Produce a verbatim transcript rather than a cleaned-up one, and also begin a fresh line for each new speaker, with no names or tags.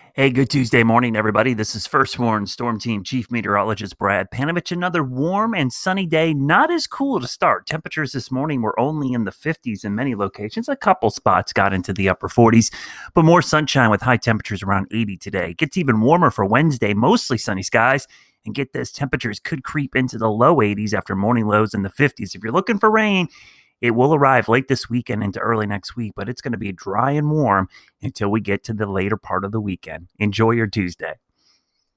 Hey, good Tuesday morning, everybody. This is First Warn Storm Team Chief Meteorologist Brad Panovich. Another warm and sunny day. Not as cool to start. Temperatures this morning were only in the fifties in many locations. A couple spots got into the upper forties, but more sunshine with high temperatures around eighty today. Gets even warmer for Wednesday, mostly sunny skies. And get this, temperatures could creep into the low eighties after morning lows in the fifties. If you're looking for rain, it will arrive late this weekend into early next week, but it's going to be dry and warm until we get to the later part of the weekend. Enjoy your Tuesday.